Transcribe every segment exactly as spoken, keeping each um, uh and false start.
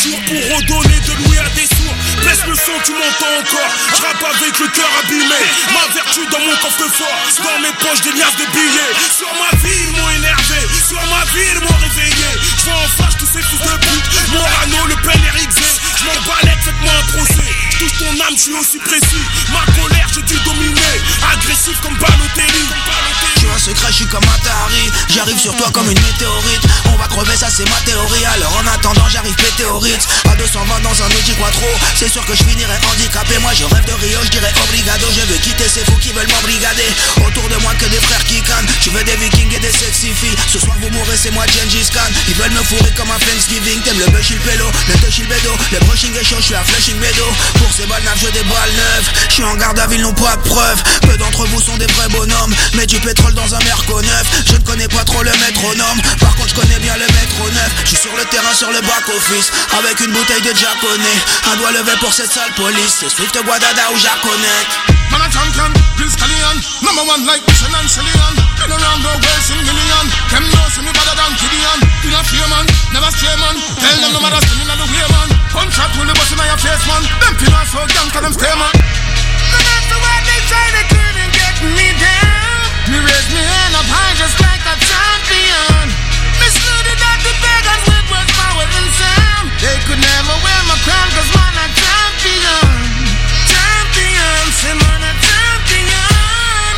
jours pour redonner de louer à des sourds. Baisse le son, tu m'entends encore. Je rappe avec le cœur abîmé. Ma vertu dans mon coffre-fort. Dans mes poches des liasses de billets. Sur ma vie ils m'ont énervé. Sur ma vie ils m'ont réveillé. Je vois en flash tous ces fous de pute. Morano, Le Pen, Eric Z. Je m'en balèque, faites-moi un procès. Je touche ton âme, je suis aussi précis. Ma colère, j'ai dû dominer. Agressif comme Balotelli. Je suis un secret, je suis comme Atari. J'arrive sur toi comme une météorite. On va crever, ça c'est ma théorie. Alors en attendant, j'arrive pété au Ritz. À deux cent vingt dans un Audi Quattro. C'est sûr que je finirai handicapé. Moi je rêve de Rio, je dirais obrigado. Je veux quitter ces fous qui veulent m'embrigader. Autour de moi que des frères qui cannent. Tu veux des vikings et des sexy filles. Ce soir vous mourrez, c'est moi Gengis Khan. Ils veulent me fourrer comme un Thanksgiving. T'aimes le bush, le pélo, le touch, le bédo. Le brushing est chaud, je suis à Flushing Meadow. Pour ces balles neufs, je des balles neuves. Je suis en garde à ville, non pas de preuves. Peu d'entre vous sont des vrais bonhommes. Mais du pétrole dans un Merco neuf. Je ne connais pas trop le métronome. Par contre je connais bien le métro neuf. Je suis sur le terrain, sur le back office. Avec une bouteille de Jaconet. Un doigt levé pour cette sale police. C'est Swift, Guadada ou Jaconet. Man a champion, Bill Stallion. Number one like Mission and Cillian. Been around the world in million. Them know see me better than Gideon. Been a fear man, never stray man. Tell them no matter standing on the way man. Punch out with the bus in your face man. Them feelings so young for them stay man. No matter what they try, they couldn't get me down. Me raise me hand up high just like a champion. Me saluted at the beggars with words, power and sound. They could never wear my crown cause man a champion. Champion, say man a champion.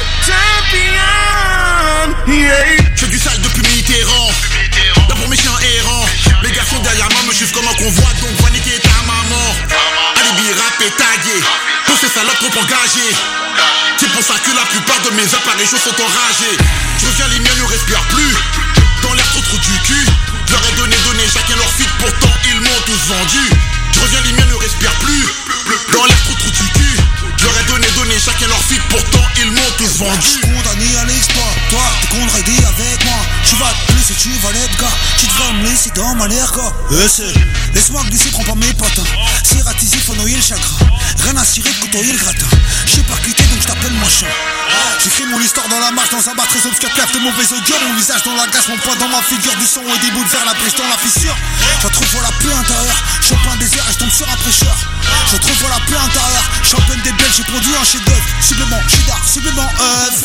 Champion, yeah. Je fais du sale depuis Mitterrand. Là pour mes chiens errants. Les gars sont derrière moi, me chiffrent comme un convoi. Donc va niquer ta maman. Alibi rap et tagué. Tous ces salopes trop engagés. C'est pour ça que la plupart de mes apparitions sont enragées. Je reviens, les miens ne respirent plus. Dans l'air trop trou du cul. Je leur ai donné, donné chacun leur feed. Pourtant ils m'ont tous vendu. Je reviens, les miens ne respirent plus. Dans l'air trop trou du cul. Je leur ai donné, donné chacun leur feed. Pourtant ils m'ont tous vendu. Je suis condamné à l'exploit. Toi t'es condamné avec moi. Tu vas te plus et tu vas l'être gars. Tu devrais me laisser dans ma l'air gars. Euh c'est laisse-moi glisser, prends pas mes patins. C'est ratisé, faut noyer le chagrin. Rien à cirer, côtoyer le gratin. Je sais pas quitter donc je t'appelle machin. J'écris mon histoire dans la marche, dans un bar très obscur, clave de mauvais augure. Mon visage dans la glace, mon poing dans ma figure. Du son et des bouts de verre, la brèche dans la fissure. Je retrouve voilà plus intérieur. Je suis en plein désert et je tombe sur un prêcheur. Je retrouve voilà plus intérieur. Je suis en pleine des belles, j'ai produit un chef d'œuvre. Supplément, cheddar, supplément œuf.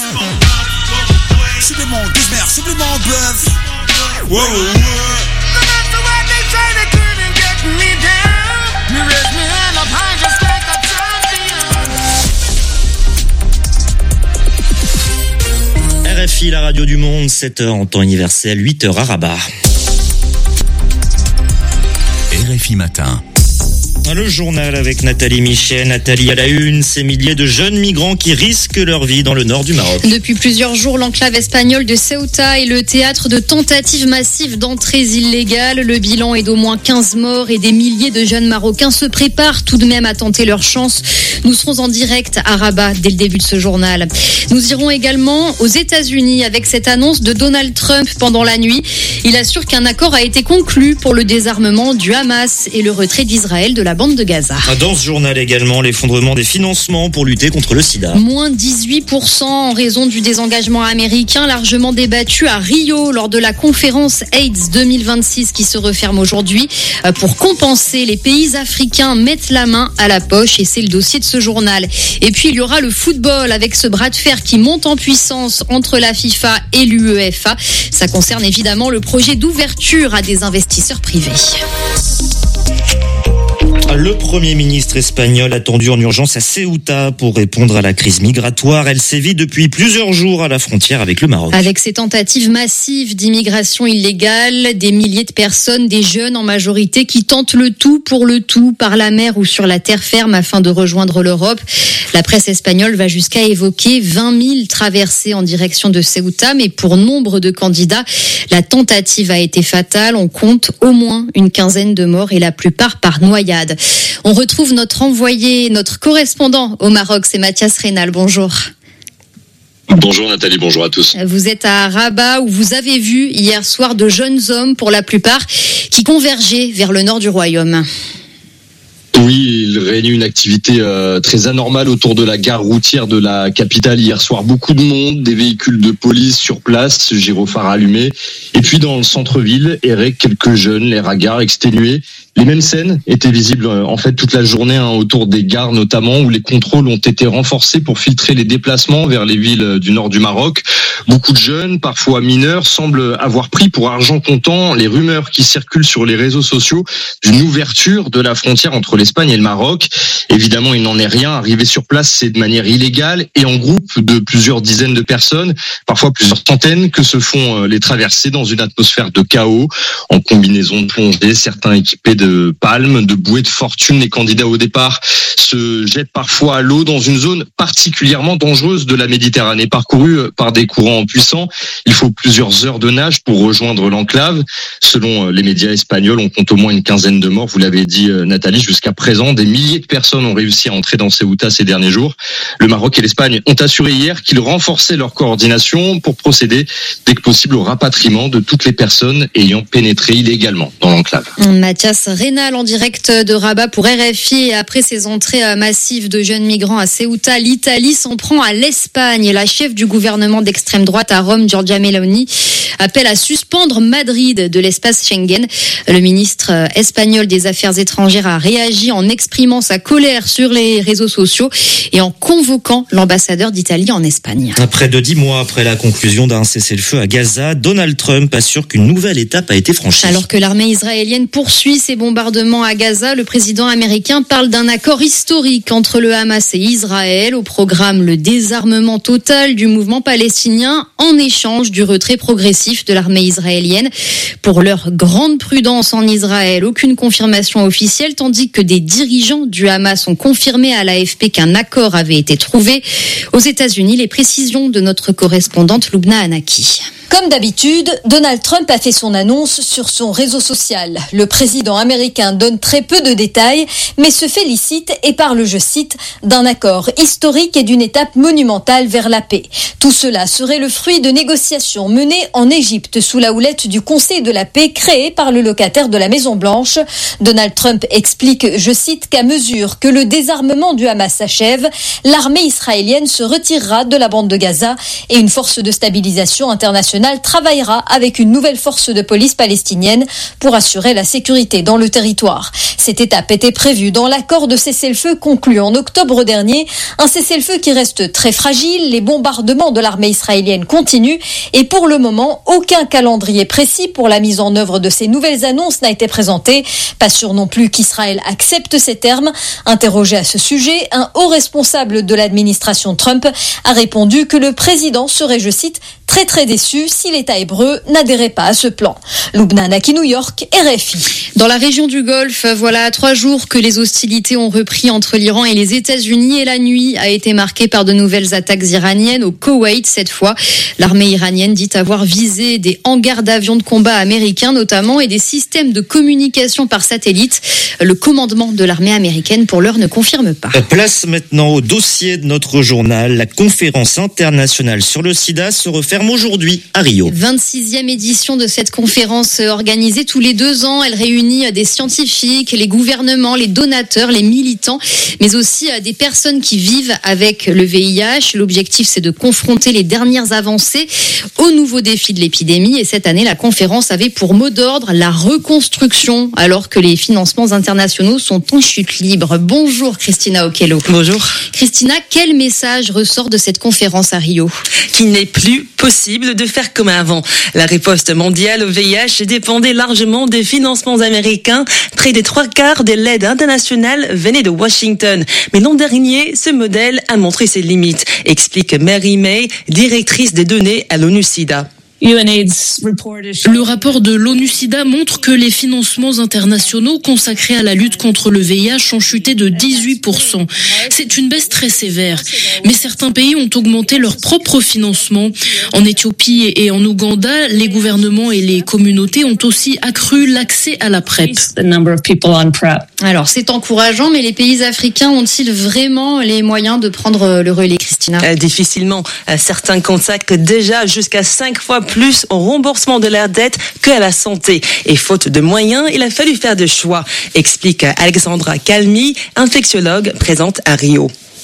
Supplément douze-mer, supplément bœuf. Whoa, whoa, whoa. No matter what they try, they couldn't get me down. Me raise me hand up high just like a champion. R F I, la radio du monde, sept heures en temps universel, huit heures à Rabat. R F I matin. Le journal avec Nathalie Michel. Nathalie à la une, ces milliers de jeunes migrants qui risquent leur vie dans le nord du Maroc. Depuis plusieurs jours, l'enclave espagnole de Ceuta est le théâtre de tentatives massives d'entrées illégales. Le bilan est d'au moins quinze morts et des milliers de jeunes Marocains se préparent tout de même à tenter leur chance. Nous serons en direct à Rabat dès le début de ce journal. Nous irons également aux États-Unis avec cette annonce de Donald Trump pendant la nuit. Il assure qu'un accord a été conclu pour le désarmement du Hamas et le retrait d'Israël de la bande de Gaza. Dans ce journal également, l'effondrement des financements pour lutter contre le sida. Moins dix-huit pour cent en raison du désengagement américain largement débattu à Rio lors de la conférence AIDS deux mille vingt-six qui se referme aujourd'hui. Pour compenser, les pays africains mettent la main à la poche et c'est le dossier de ce journal. Et puis il y aura le football avec ce bras de fer qui monte en puissance entre la FIFA et l'UEFA. Ça concerne évidemment le projet d'ouverture à des investisseurs privés. Le Premier ministre espagnol attendu en urgence à Ceuta pour répondre à la crise migratoire. Elle sévit depuis plusieurs jours à la frontière avec le Maroc. Avec ces tentatives massives d'immigration illégale, des milliers de personnes, des jeunes en majorité, qui tentent le tout pour le tout par la mer ou sur la terre ferme afin de rejoindre l'Europe. La presse espagnole va jusqu'à évoquer vingt mille traversées en direction de Ceuta, mais pour nombre de candidats, la tentative a été fatale. On compte au moins une quinzaine de morts et la plupart par noyade. On retrouve notre envoyé, notre correspondant au Maroc, c'est Mathias Reynal. Bonjour. Bonjour Nathalie, bonjour à tous. Vous êtes à Rabat où vous avez vu hier soir de jeunes hommes, pour la plupart, qui convergeaient vers le nord du royaume. Oui, il régnait une activité euh, très anormale autour de la gare routière de la capitale hier soir. Beaucoup de monde, des véhicules de police sur place, gyrophares allumés. Et puis dans le centre-ville, erraient quelques jeunes, les ragards exténués, Les mêmes scènes étaient visibles en fait toute la journée hein, autour des gares notamment, où les contrôles ont été renforcés pour filtrer les déplacements vers les villes du nord du Maroc. Beaucoup de jeunes, parfois mineurs, semblent avoir pris pour argent comptant les rumeurs qui circulent sur les réseaux sociaux d'une ouverture de la frontière entre l'Espagne et le Maroc. Évidemment, il n'en est rien. Arriver sur place, c'est de manière illégale et en groupe de plusieurs dizaines de personnes, parfois plusieurs centaines, que se font les traversées dans une atmosphère de chaos, en combinaison de plongée, certains équipés de palmes, de bouées de fortune. Les candidats au départ se jettent parfois à l'eau dans une zone particulièrement dangereuse de la Méditerranée, parcourue par des courants puissants. Il faut plusieurs heures de nage pour rejoindre l'enclave. Selon les médias espagnols, on compte au moins une quinzaine de morts. Vous l'avez dit, Nathalie, jusqu'à présent, des milliers de personnes ont réussi à entrer dans Ceuta ces derniers jours. Le Maroc et l'Espagne ont assuré hier qu'ils renforçaient leur coordination pour procéder dès que possible au rapatriement de toutes les personnes ayant pénétré illégalement dans l'enclave. Mathias Rénal en direct de Rabat pour R F I. Et après ces entrées massives de jeunes migrants à Ceuta, l'Italie s'en prend à l'Espagne. La chef du gouvernement d'extrême droite à Rome, Giorgia Meloni, appelle à suspendre Madrid de l'espace Schengen. Le ministre espagnol des Affaires étrangères a réagi en exprimant sa colère sur les réseaux sociaux et en convoquant l'ambassadeur d'Italie en Espagne. Près de dix mois après la conclusion d'un cessez-le-feu à Gaza, Donald Trump assure qu'une nouvelle étape a été franchie. Alors que l'armée israélienne poursuit ses bombardements à Gaza, le président américain parle d'un accord historique entre le Hamas et Israël. Au programme, le désarmement total du mouvement palestinien en échange du retrait progressif de l'armée israélienne. Pour leur grande prudence en Israël, aucune confirmation officielle, tandis que des dirigeants du Hamas ont confirmé à l'A F P qu'un accord avait été trouvé. Aux États-Unis, les précisions de notre correspondante Lubna Anaki. Comme d'habitude, Donald Trump a fait son annonce sur son réseau social. Le président américain donne très peu de détails, mais se félicite et parle, je cite, d'un accord historique et d'une étape monumentale vers la paix. Tout cela serait le fruit de négociations menées en Égypte sous la houlette du Conseil de la paix créé par le locataire de la Maison-Blanche. Donald Trump explique, je cite, qu'à mesure que le désarmement du Hamas s'achève, l'armée israélienne se retirera de la bande de Gaza et une force de stabilisation internationale travaillera avec une nouvelle force de police palestinienne pour assurer la sécurité dans le territoire. Cette étape était prévue dans l'accord de cessez-le-feu conclu en octobre dernier, un cessez-le-feu qui reste très fragile, les bombardements de l'armée israélienne continuent et pour le moment, aucun calendrier précis pour la mise en œuvre de ces nouvelles annonces n'a été présenté. Pas sûr non plus qu'Israël accepte ces termes. Interrogé à ce sujet, un haut responsable de l'administration Trump a répondu que le président serait, je cite, très très déçu si l'État hébreu n'adhérait pas à ce plan. Lubna Anaki, New York, R F I. Dans la région du Golfe, voilà trois jours que les hostilités ont repris entre l'Iran et les États-Unis et la nuit a été marquée par de nouvelles attaques iraniennes au Koweït cette fois. L'armée iranienne dit avoir visé des hangars d'avions de combat américains notamment et des systèmes de communication par satellite. Le commandement de l'armée américaine pour l'heure ne confirme pas. Place maintenant au dossier de notre journal. La conférence internationale sur le sida se referme aujourd'hui à Rio. vingt-sixième édition de cette conférence organisée tous les deux ans. Elle réunit des scientifiques, les gouvernements, les donateurs, les militants, mais aussi des personnes qui vivent avec le V I H. L'objectif, c'est de confronter les dernières avancées aux nouveaux défis de l'épidémie. Et cette année, la conférence avait pour mot d'ordre la reconstruction, alors que les financements internationaux sont en chute libre. Bonjour Christina Okello. Bonjour. Christina, quel message ressort de cette conférence à Rio ? Qu'il n'est plus possible de faire comme avant. La riposte mondiale au V I H dépendait largement des financements américains. Près des trois quarts de l'aide internationale venaient de Washington. Mais l'an dernier, ce modèle a montré ses limites, explique Mary May, directrice des données à l'ONU-SIDA. Le rapport de l'ONU-SIDA montre que les financements internationaux consacrés à la lutte contre le V I H ont chuté de dix-huit pour cent. C'est une baisse très sévère. Mais certains pays ont augmenté leur propre financement. En Éthiopie et en Ouganda, les gouvernements et les communautés ont aussi accru l'accès à la PrEP. Alors, c'est encourageant, mais les pays africains ont-ils vraiment les moyens de prendre le relais, Christina ? euh, Difficilement. Euh, certains consacrent déjà jusqu'à cinq fois plus au remboursement de leur dette qu'à la santé. Et faute de moyens, il a fallu faire des choix, explique Alexandra Calmi, infectiologue présente à Rio.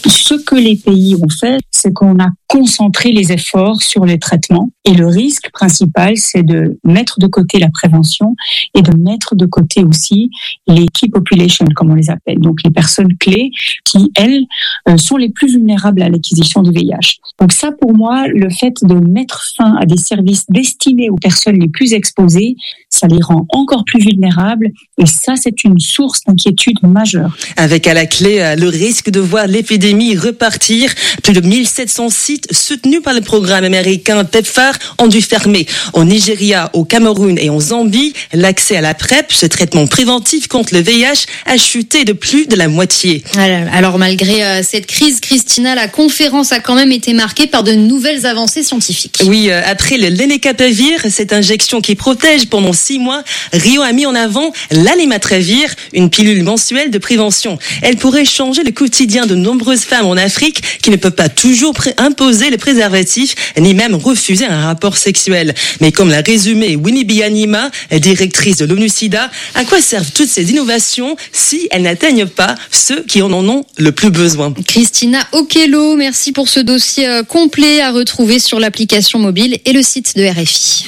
Ce que les pays ont fait, c'est qu'on a concentré les efforts sur les traitements. Et le risque principal, c'est de mettre de côté la prévention et de mettre de côté aussi les key populations, comme on les appelle. Donc les personnes clés qui, elles, sont les plus vulnérables à l'acquisition du V I H. Donc ça, pour moi, le fait de mettre fin à des services destinés aux personnes les plus exposées, ça les rend encore plus vulnérables. Et ça, c'est une source d'inquiétude majeure. Avec à la clé le risque de voir l'épidémie repartir. Plus de mille sept cents sites soutenus par le programme américain PEPFAR ont dû fermer. Au Nigeria, au Cameroun et en Zambie, l'accès à la PrEP, ce traitement préventif contre le V I H, a chuté de plus de la moitié. Alors malgré cette crise, Christina, la conférence a quand même été marquée par de nouvelles avancées scientifiques. Oui, après le lenacapavir, cette injection qui protège pendant six mois, Rio a mis en avant l'alimatravir, une pilule mensuelle de prévention. Elle pourrait changer le quotidien de nombreuses femmes en Afrique qui ne peuvent pas toujours pré- imposer le préservatif ni même refuser un rapport sexuel. Mais comme l'a résumé Winnie Byanyima, directrice de l'ONU-SIDA, à quoi servent toutes ces innovations si elles n'atteignent pas ceux qui en ont le plus besoin? Christina Okello, merci pour ce dossier complet à retrouver sur l'application mobile et le site de R F I.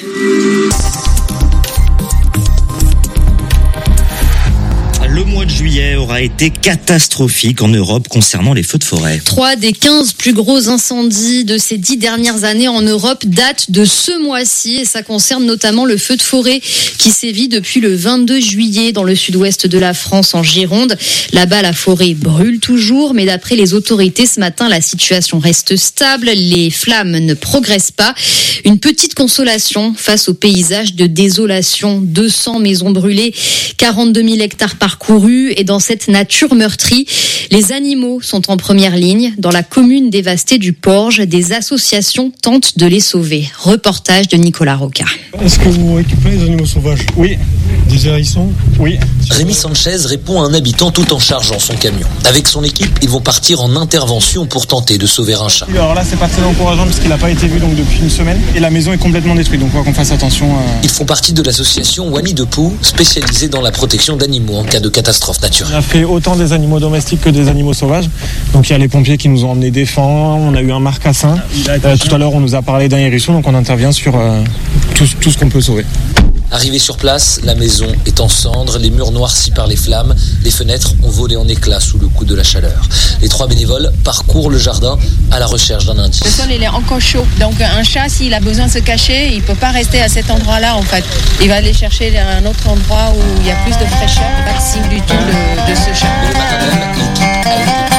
Le mois de juillet aura été catastrophique en Europe concernant les feux de forêt. Trois des quinze plus gros incendies de ces dix dernières années en Europe datent de ce mois-ci et ça concerne notamment le feu de forêt qui sévit depuis le vingt-deux juillet dans le sud-ouest de la France en Gironde. Là-bas, la forêt brûle toujours, mais d'après les autorités ce matin, la situation reste stable, les flammes ne progressent pas. Une petite consolation face au paysage de désolation. deux cents maisons brûlées, quarante-deux mille hectares parcourus et dans cette nature meurtrie, les animaux sont en première ligne. Dans la commune dévastée du Porge, des associations tentent de les sauver. Reportage de Nicolas Roca. Est-ce que vous récupérez les animaux sauvages? Oui. Des hérissons? Oui. Rémi Sanchez répond à un habitant tout en chargeant son camion. Avec son équipe, ils vont partir en intervention pour tenter de sauver un chat. Alors là, c'est pas très encourageant parce qu'il n'a pas été vu donc depuis une semaine et la maison est complètement détruite. Donc il faut qu'on fasse attention. À... Ils font partie de l'association Wami de Pou, spécialisée dans la protection d'animaux en cas de catastrophe naturelle. On a fait autant des animaux domestiques que des animaux sauvages. Donc il y a les pompiers qui nous ont emmené des fans, on a eu un marcassin. Euh, tout à l'heure, on nous a parlé d'un hérisson, donc on intervient sur euh, tout, tout ce qu'on peut sauver. Arrivé sur place, la maison est en cendres, les murs noircis par les flammes, les fenêtres ont volé en éclats sous le coup de la chaleur. Les trois bénévoles parcourent le jardin à la recherche d'un indice. Le sol il est encore chaud, donc un chat s'il a besoin de se cacher, il peut pas rester à cet endroit-là en fait. Il va aller chercher un autre endroit où il y a plus de fraîcheur, pas de signe du tout de, de ce chat. Mais le matin même, l'équipe a été touchée.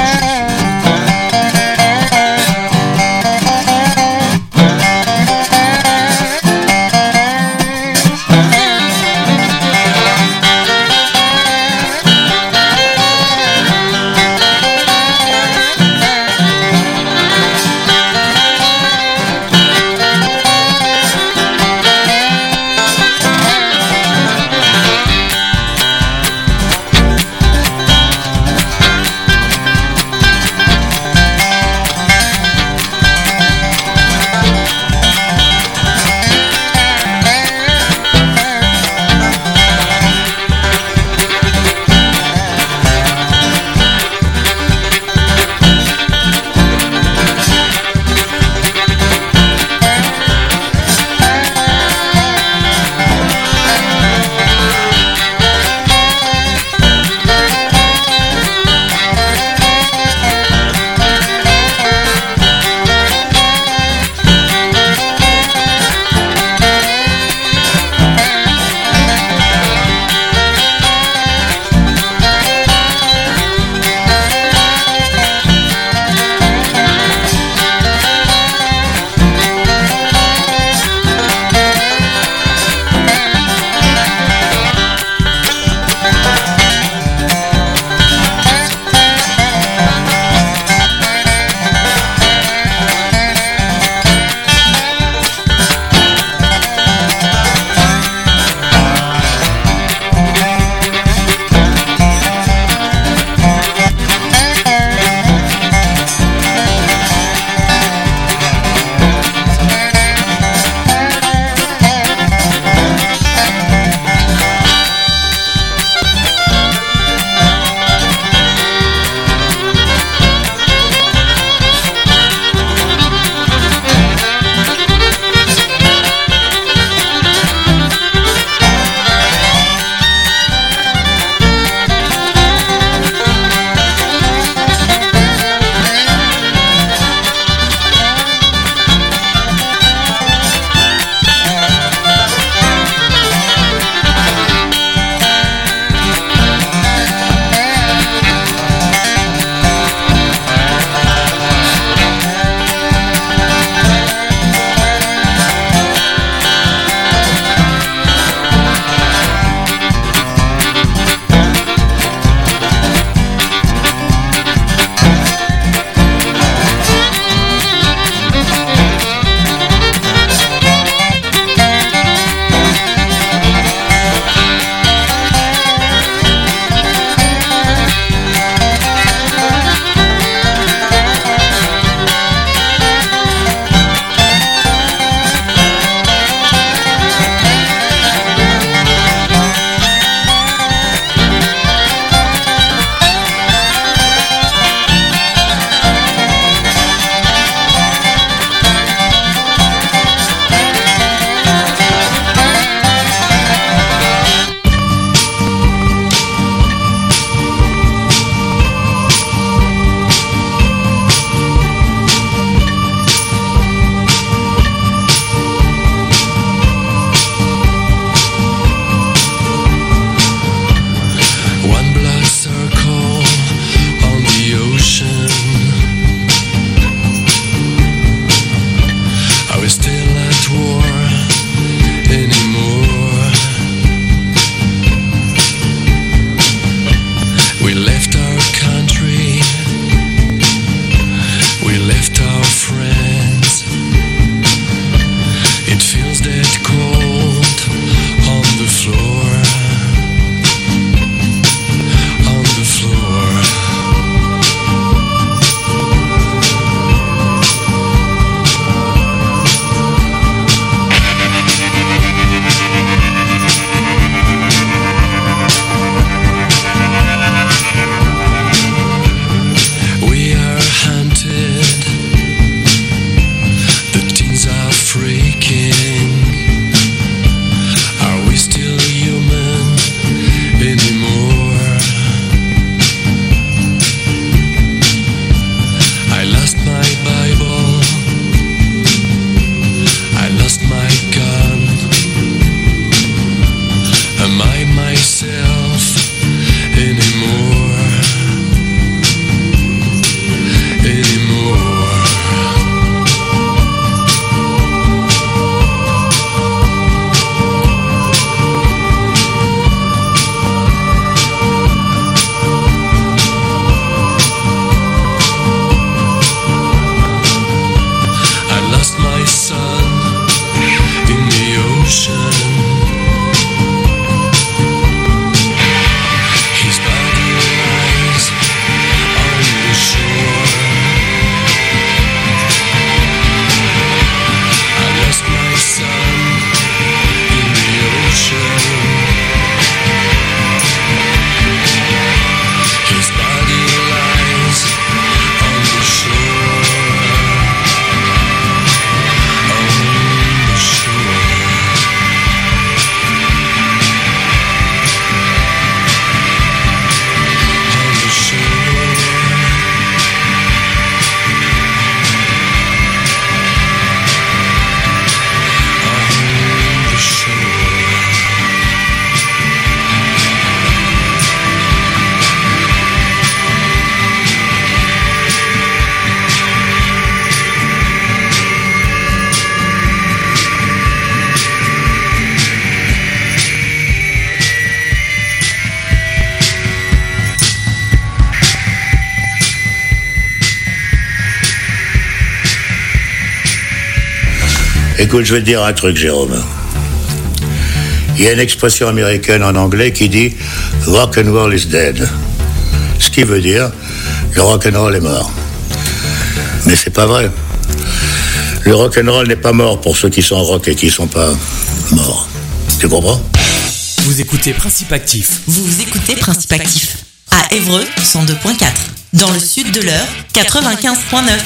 Écoute, je vais te dire un truc, Jérôme. Il y a une expression américaine en anglais qui dit « rock and roll is dead ». Ce qui veut dire « le rock and roll est mort ». Mais c'est pas vrai. Le rock and roll n'est pas mort pour ceux qui sont rock et qui ne sont pas morts. Tu comprends ? Vous écoutez Principe Actif. Vous écoutez Principe Actif. À Évreux, cent deux virgule quatre. Dans le sud de l'Eure, quatre-vingt-quinze virgule neuf.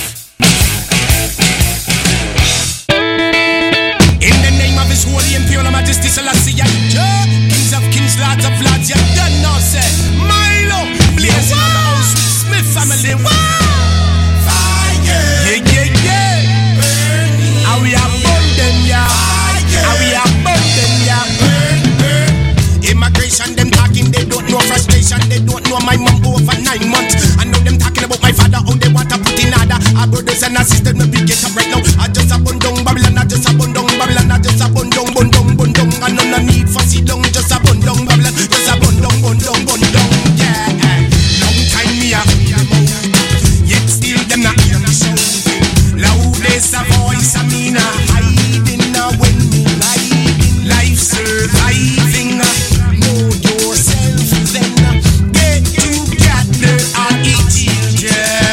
In the name of His Holy Imperial Majesty Selassie, Kings of Kings, Lords of Lords, you done now, say Milo, blazing on the house with Smith family. Fire, yeah, yeah, yeah. How we are burning, yeah. How we are burning, yeah. Immigration, them talking, they don't know frustration. They don't know my mom over nine months. I know them talking about my father, how they want to put in order. Our brothers and our sisters, maybe get up right now. I just a bun down Babylon, I just a bun down Babylon, I just a bun down, bun down, bun down. I know no need for sit down, just a bun down Babylon, just a bun down, bun down, bun down. Yeah, long time me a hear them out, yet still them not hear me shouting. Loudest a voice, I mean a hiding now when me lying. Life surviving, know yourself then. Get together and eat children.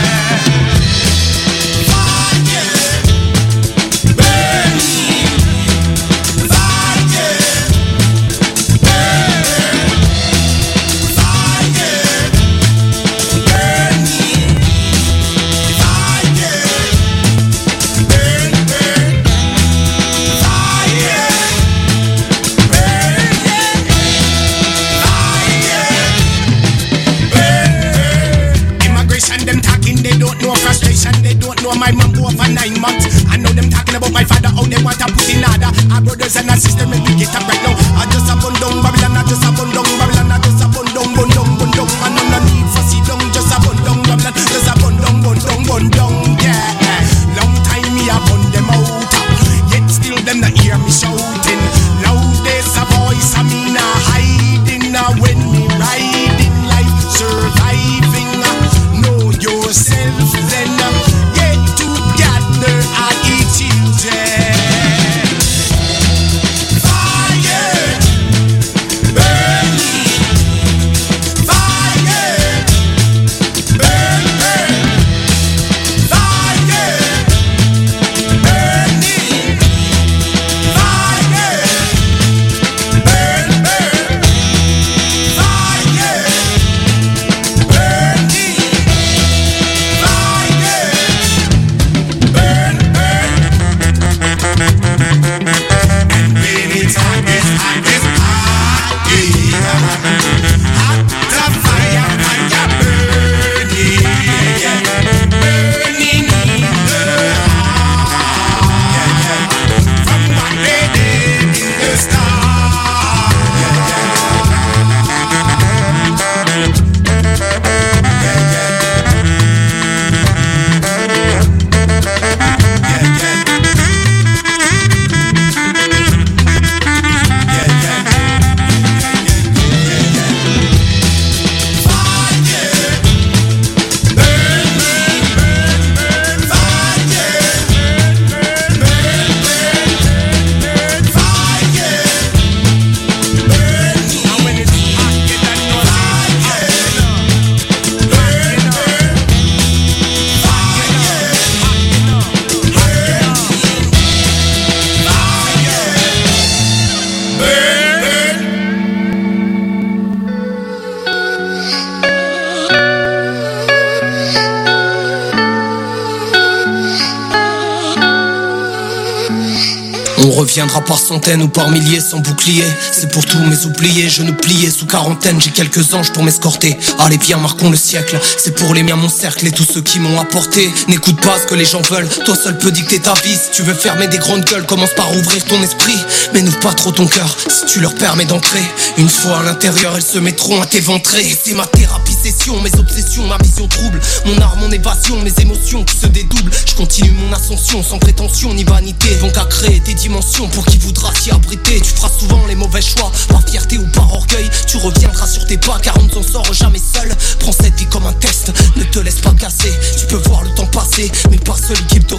They don't know my mom over nine months. I know them talking about my father, how they want to put in order. Our brothers and our sisters, maybe get up right now. I just a bun down Babylon, I just a bun down Babylon, I just a bun down, bun down, bun down. I know no need for sit down, just a bun down Babylon, just a bun down, bun down, bun down. Yeah, long time me a bun them out, yet still them not hear me shouting. Loudest a voice, I mean a hiding. When me riding life, surviving. Know yourself then. Get together and eat children. Fire, burning. Fire, burn, burn. Fire, burning. Fire, burn, burn. Fire, burning. On reviendra par centaines ou par milliers sans bouclier. C'est pour tous mes oubliés, je ne pliais sous quarantaine. J'ai quelques anges pour m'escorter. Allez viens marquons le siècle. C'est pour les miens mon cercle et tous ceux qui m'ont apporté. N'écoute pas ce que les gens veulent, toi seul peux dicter ta vie. Si tu veux fermer des grandes gueules, commence par ouvrir ton esprit. Mais n'ouvre pas trop ton cœur, si tu leur permets d'entrer. Une fois à l'intérieur, elles se mettront à t'éventrer. C'est ma thérapie session, mes obsessions, ma vision trouble. Mon art, mon évasion, mes émotions qui se dédoublent. Je continue mon ascension sans prétention ni vanité. Donc à créer des dimensions pour qui voudra s'y abriter. Tu feras souvent les mauvais choix, par fierté ou par orgueil. Tu reviendras sur tes pas car on ne s'en sort jamais seul. Prends cette vie comme un test, ne te laisse pas casser. Tu peux voir le temps passer, mais pas seul qui te reste en toi.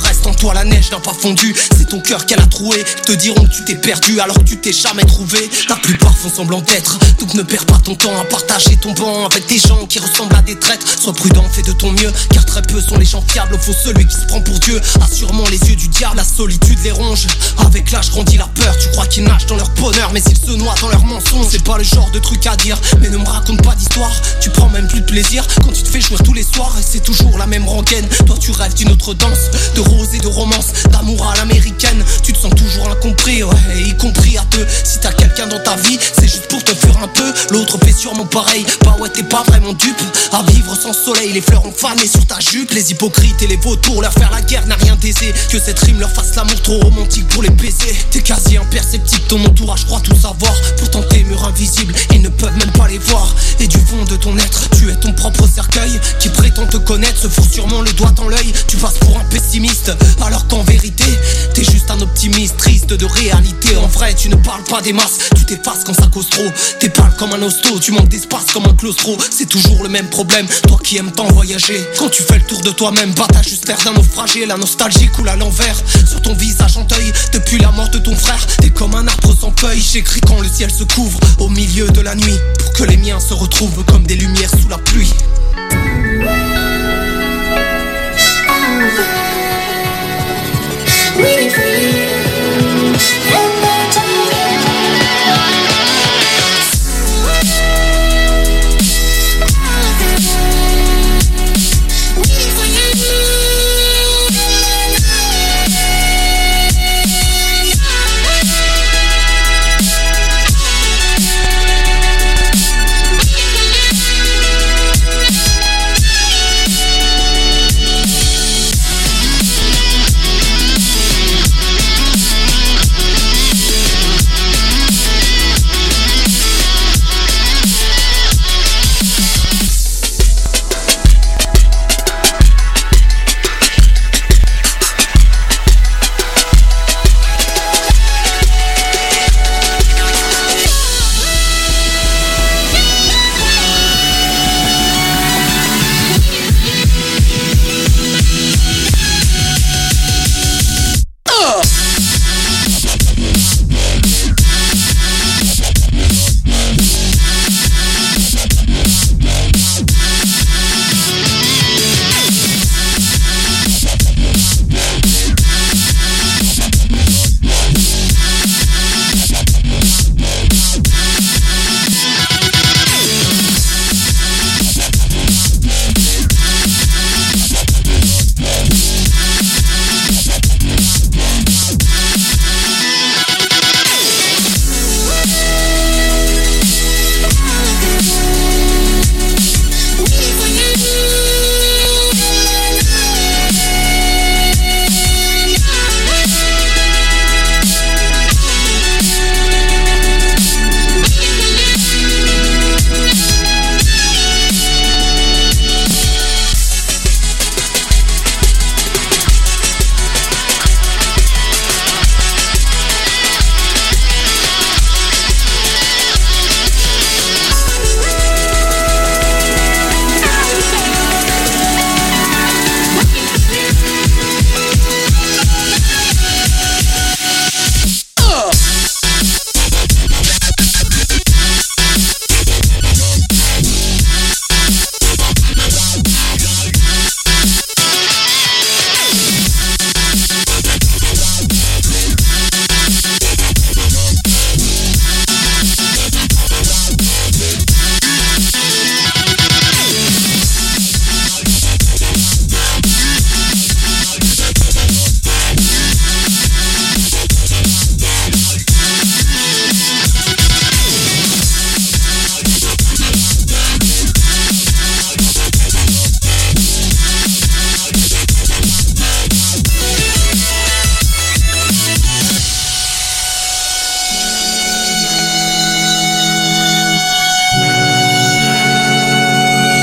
toi la neige n'a pas fondu. C'est ton cœur qu'elle a troué. Te diront que tu t'es perdu alors que tu t'es jamais trouvé. La plupart font semblant d'être, donc ne perds pas ton temps à partager ton banc avec des gens qui ressemblent à des traîtres. Sois prudent, fais de ton mieux, car très peu sont les gens fiables. Faut celui qui se prend pour Dieu, a sûrement les yeux du diable. La solitude les ronge, avec l'âge grandit la peur. Tu crois qu'ils nagent dans leur bonheur, mais ils se noient dans leurs mensonges. C'est pas le genre de truc à dire, mais ne me raconte pas d'histoire. Tu prends même plus de plaisir quand tu te fais jouer tous les soirs. Et c'est toujours la même rengaine, toi tu rêves d'une autre danse, de rose et de romance, d'amour à l'américaine. Tu te sens toujours incompris, ouais, y compris à deux. Si t'as quelqu'un dans ta vie, c'est juste pour te fuir un peu. L'autre fait sûrement pareil, bah ouais t'es pas vraiment dupe. À vivre sans soleil, les fleurs ont fané sur ta jupe. Les hypocrites et les vautours, leur faire la guerre n'a rien d'aisé. Que cette rime leur fasse l'amour trop romantique pour les baiser. T'es quasi imperceptible, ton entourage croit tout savoir. Pourtant tes murs invisibles, ils ne peuvent même pas les voir. Et du fond de ton être, tu es ton propre cercueil. Qui prétend te connaître, se fout sûrement le doigt dans l'œil. Tu passes pour un pessimiste, alors qu'en vérité t'es juste un optimiste, triste de réalité. En vrai tu ne parles pas des masses, tu t'effaces quand ça cause trop. T'es pâle comme un hosto, tu manques d'espace comme un claustro. C'est toujours le même problème, toi qui aimes tant voyager. Quand tu fais le tour de toi-même, bah t'as juste l'air d'un naufragé. La nostalgie coule à l'envers sur ton visage en deuil. Depuis la mort de ton frère, t'es comme un arbre sans feuilles. J'écris quand le ciel se couvre au milieu de la nuit, pour que les miens se retrouvent comme des lumières sous la pluie.